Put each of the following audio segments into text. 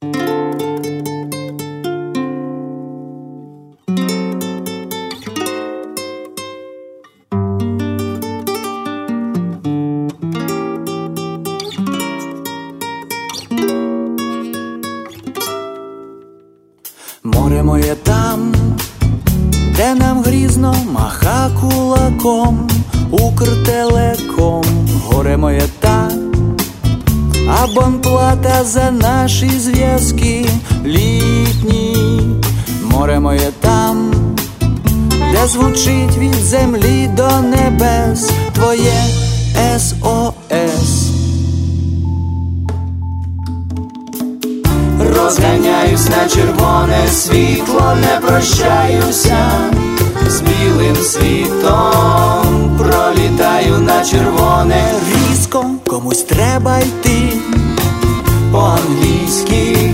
Море моє там, де нам грізно маха кулаком Укртелеком. Горе моє там, абонплата за наші зв'язки літні. Море моє там, де звучить від землі до небес твоє СОС. Розганяюсь на червоне світло, не прощаюся з білим світом. Пролітаю на червоне, різко комусь треба йти по-англійськи.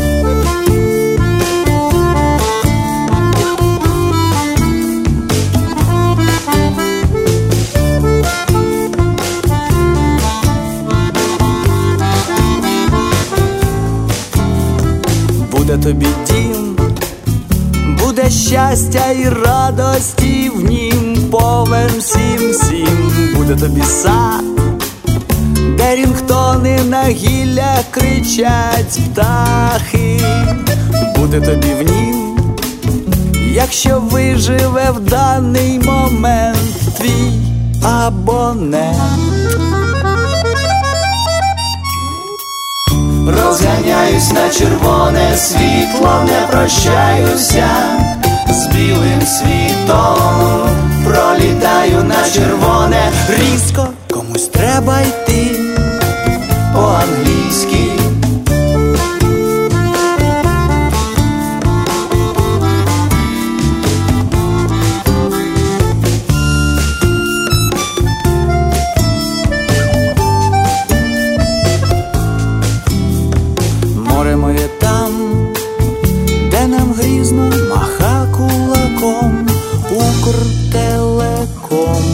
Буде тобі дім, буде щастя і радості в нім, повен всім. Буде тобі сад, де рінгтони на гіллях кричать птахи. Буде тобі в нім, якщо виживе в даний момент твій абонент. Розганяюсь на червоне світло, не прощаюся з білим світом. Пролітаю на червоне, різко комусь треба йти по-англійськи. Море моє там, де нам грізно маха кулаком Укртелеком.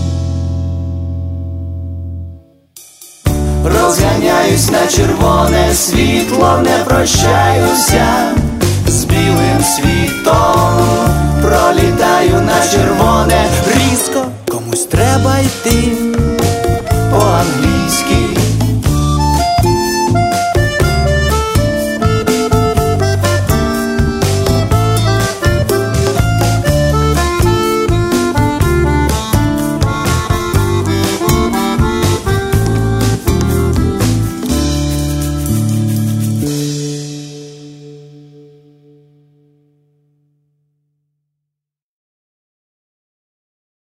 Розганяюсь на червоне світло, не прощаюся з білим світом. Пролітаю на червоне, різко комусь треба йти по-англійськи.